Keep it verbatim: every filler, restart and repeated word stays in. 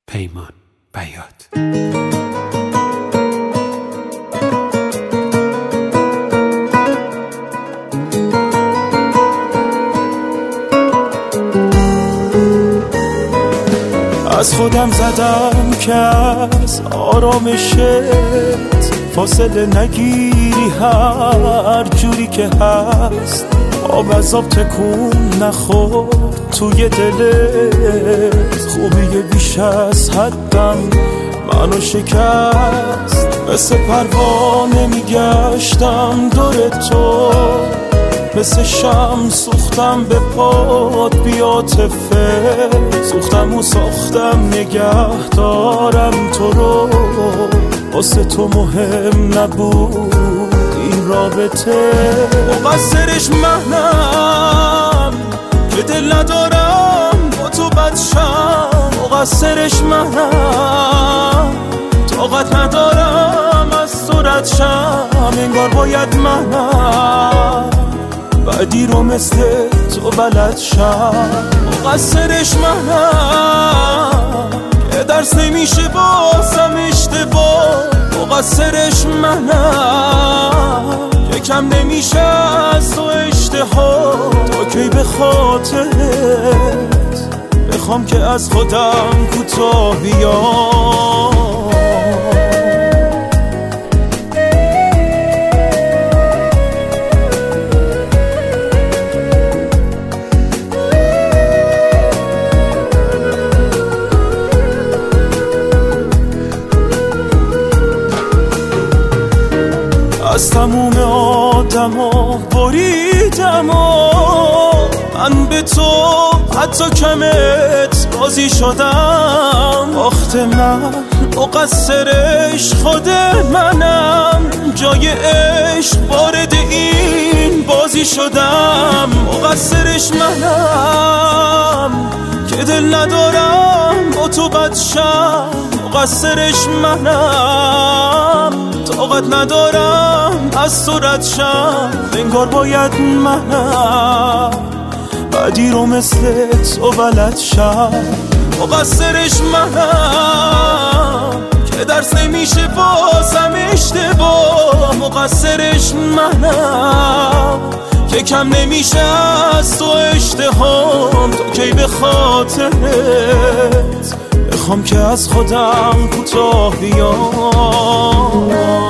پیمان بیات. از خودم زدم که از آرامشت فاصله نگیری، هر جوری که هست آب از آب تکون نخورد توی دلت. خوبی بیش از حدم منو شکست، مثل پروانه میگشتم دور تو، مثل شم سوختم به پات بیاتفه، سوختم و ساختم نگه دارم تو رو. واسه تو مهم نبود این رابطه، مقصرش منم که دل ندارم با تو بدشم، مقصرش منم طاقت ندارم از تو ردشم. انگار باید منم بعدی رو مثل تو بلد شم، مقصرش منم که درس نمیشه بازم اشتباه، مقصرش منم که کم نمیشه از تو اشتها. تا کی به خاطرت بخوام که از خودم کوتاه بیام. از تموم آدم ها بریدم و من به تو حتی کمت راضی شدم. وقت من مقصرش خود منم، جای عشق وارد این بازی شدم. مقصرش منم که دل ندارم با تو بدشم، مقصرش منم طاقت ندارم از تو ردشم. انگار باید منم بعدی رو مثل تو بلد شم، مقصرش منم که درس نمیشه بازم اشتباه، مقصرش منم که کم نمیشه از تو اشتهام. تا کی به خاطرت بخوام که از خودم کوتاه بیام.